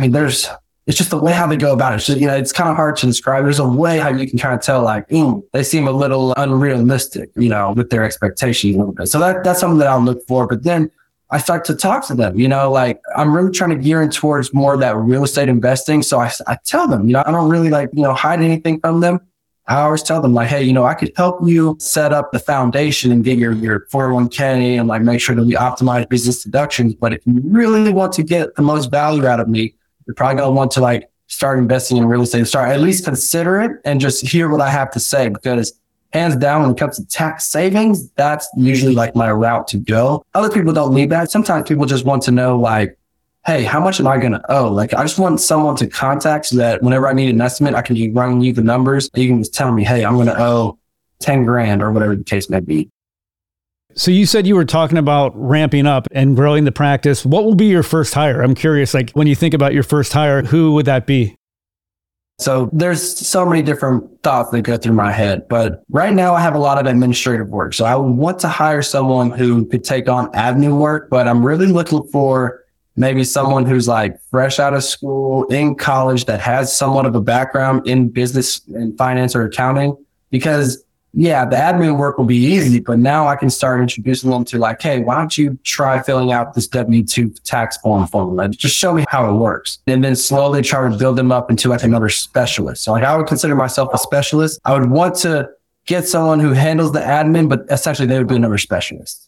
it's just the way how they go about it. So, it's kind of hard to describe. There's a way how you can kind of tell like, they seem a little unrealistic, with their expectations a little bit. So that's something that I'll look for. But then I start to talk to them, like I'm really trying to gear in towards more of that real estate investing. So I tell them, I don't really hide anything from them. I always tell them like, hey, I could help you set up the foundation and get your 401k and like make sure that we optimize business deductions. But if you really want to get the most value out of me, you're probably going to want to like start investing in real estate, start at least consider it and just hear what I have to say, because hands down, when it comes to tax savings, that's usually like my route to go. Other people don't need that. Sometimes people just want to know like, hey, how much am I going to owe? Like, I just want someone to contact so that whenever I need an estimate, I can run you the numbers. You can just tell me, hey, I'm going to owe 10 grand or whatever the case may be. So you said you were talking about ramping up and growing the practice. What will be your first hire? I'm curious, like when you think about your first hire, who would that be? So there's so many different thoughts that go through my head, but right now I have a lot of administrative work. So I would want to hire someone who could take on admin work, but I'm really looking for maybe someone who's like fresh out of school, in college, that has somewhat of a background in business and finance or accounting. Because yeah, the admin work will be easy, but now I can start introducing them to like, hey, why don't you try filling out this W-2 tax form formula? Just show me how it works. And then slowly try to build them up into like another specialist. So like I would consider myself a specialist. I would want to get someone who handles the admin, but essentially they would be another specialist.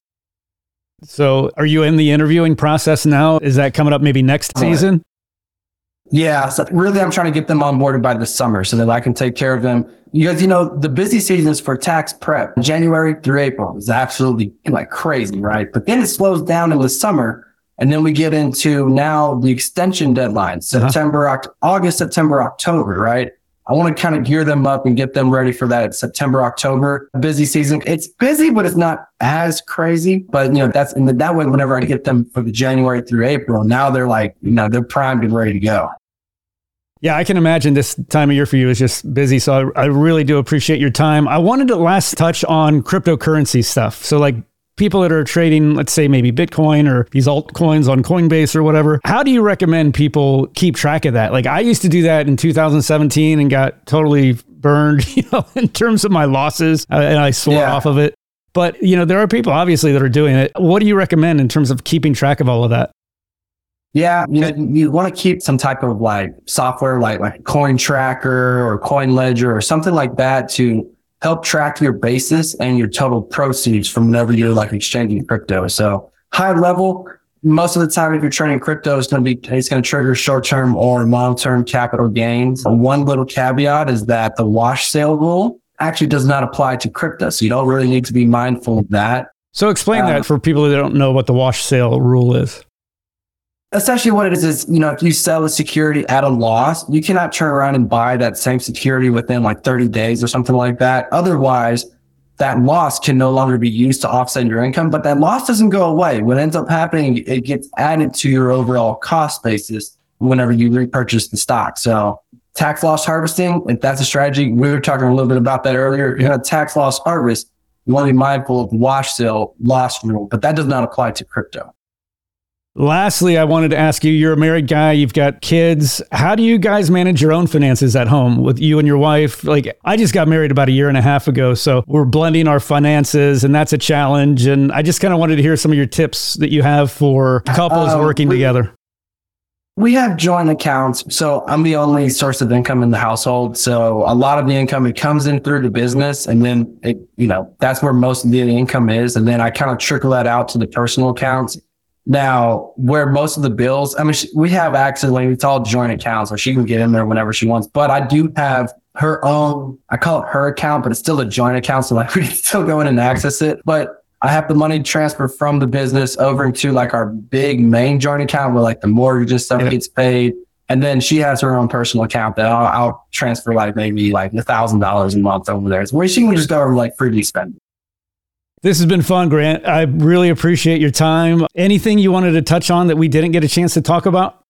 So are you in the interviewing process now? Is that coming up maybe next season? Yeah. So really, I'm trying to get them onboarded by the summer so that I can take care of them. Because, the busy seasons for tax prep, January through April, is absolutely like crazy, right? But then it slows down in the summer. And then we get into now the extension deadline, August, September, October, right? I want to kind of gear them up and get them ready for that September, October busy season. It's busy, but it's not as crazy. But, that's in that way, whenever I get them for the January through April, now they're like, they're primed and ready to go. Yeah, I can imagine this time of year for you is just busy. So I really do appreciate your time. I wanted to last touch on cryptocurrency stuff. So like people that are trading, let's say maybe Bitcoin or these altcoins on Coinbase or whatever, how do you recommend people keep track of that? Like I used to do that in 2017 and got totally burned, in terms of my losses, and I swore off of it. But, there are people obviously that are doing it. What do you recommend in terms of keeping track of all of that? Yeah, you want to keep some type of like software like Coin Tracker or Coin Ledger or something like that to help track your basis and your total proceeds from whenever you're like exchanging crypto. So high level, most of the time, if you're trading crypto, it's going to trigger short-term or long-term capital gains. One little caveat is that the wash sale rule actually does not apply to crypto. So you don't really need to be mindful of that. So explain that for people that don't know what the wash sale rule is. Essentially what it is, if you sell a security at a loss, you cannot turn around and buy that same security within like 30 days or something like that. Otherwise, that loss can no longer be used to offset your income, but that loss doesn't go away. What ends up happening, it gets added to your overall cost basis whenever you repurchase the stock. So tax loss harvesting, if that's a strategy, we were talking a little bit about that earlier. Tax loss harvest, you want to be mindful of the wash sale loss rule, but that does not apply to crypto. Lastly, I wanted to ask you, you're a married guy, you've got kids. How do you guys manage your own finances at home with you and your wife? Like, I just got married about 1.5 years ago, so we're blending our finances and that's a challenge. And I just kind of wanted to hear some of your tips that you have for couples working together. We have joint accounts. So I'm the only source of income in the household. So a lot of the income, it comes in through the business. And then, that's where most of the income is. And then I kind of trickle that out to the personal accounts. Now, where most of the bills, we have access, it's all joint accounts, so she can get in there whenever she wants. But I do have her own, I call it her account, but it's still a joint account. So like we can still go in and access it. But I have the money transfer from the business over into like our big main joint account where like the mortgage and stuff gets paid. And then she has her own personal account that I'll transfer like maybe like $1,000 a month over there. Where she can just go and like freely spend. This has been fun, Grant. I really appreciate your time. Anything you wanted to touch on that we didn't get a chance to talk about?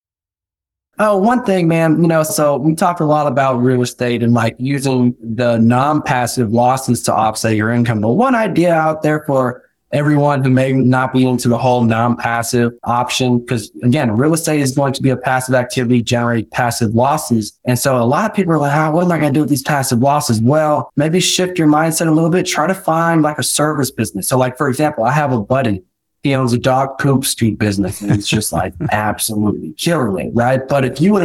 Oh, one thing, man, so we talked a lot about real estate and like using the non-passive losses to offset your income. But one idea out there for everyone who may not be into the whole non-passive option, because again, real estate is going to be a passive activity, generate passive losses. And so a lot of people are like, what am I going to do with these passive losses? Well, maybe shift your mindset a little bit, try to find like a service business. So like, for example, I have a buddy, he owns a dog poop street business and it's just like absolutely killing me, right? But if you would have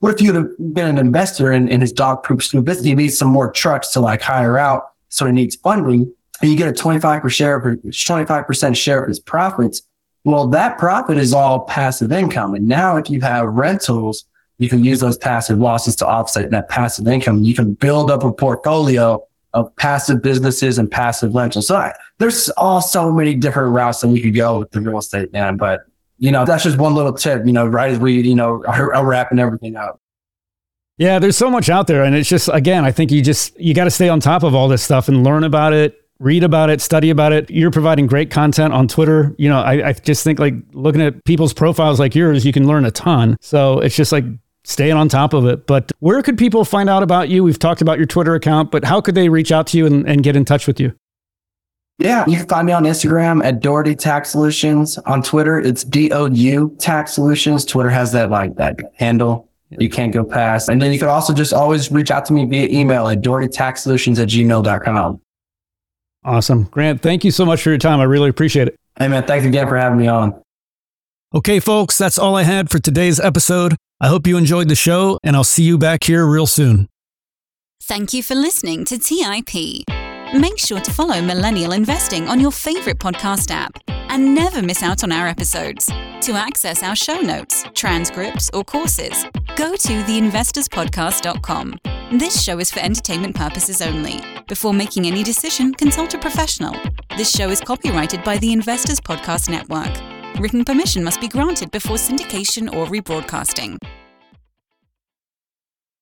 What if you'd have been an investor in his dog-proof new business? He needs some more trucks to like hire out, so he needs funding. And you get a 25% share of his profits. Well, that profit is all passive income. And now if you have rentals, you can use those passive losses to offset that passive income. You can build up a portfolio of passive businesses and passive rentals. So there's so many different routes that we could go with the real estate, man. But, that's just one little tip, right as we, are wrapping everything up. Yeah, there's so much out there. And it's just, again, I think you got to stay on top of all this stuff and learn about it. Read about it, study about it. You're providing great content on Twitter. I just think like looking at people's profiles like yours, you can learn a ton. So it's just like staying on top of it. But where could people find out about you? We've talked about your Twitter account, but how could they reach out to you and get in touch with you? Yeah, you can find me on Instagram at Doherty Tax Solutions. On Twitter, it's DOU Tax Solutions. Twitter has that handle you can't go past. And then you could also just always reach out to me via email at DohertyTaxSolutions@gmail.com. Awesome. Grant, thank you so much for your time. I really appreciate it. Hey, man, thanks again for having me on. Okay, folks, that's all I had for today's episode. I hope you enjoyed the show, and I'll see you back here real soon. Thank you for listening to TIP. Make sure to follow Millennial Investing on your favorite podcast app and never miss out on our episodes. To access our show notes, transcripts, or courses, go to theinvestorspodcast.com. This show is for entertainment purposes only. Before making any decision, consult a professional. This show is copyrighted by the Investors Podcast Network. Written permission must be granted before syndication or rebroadcasting.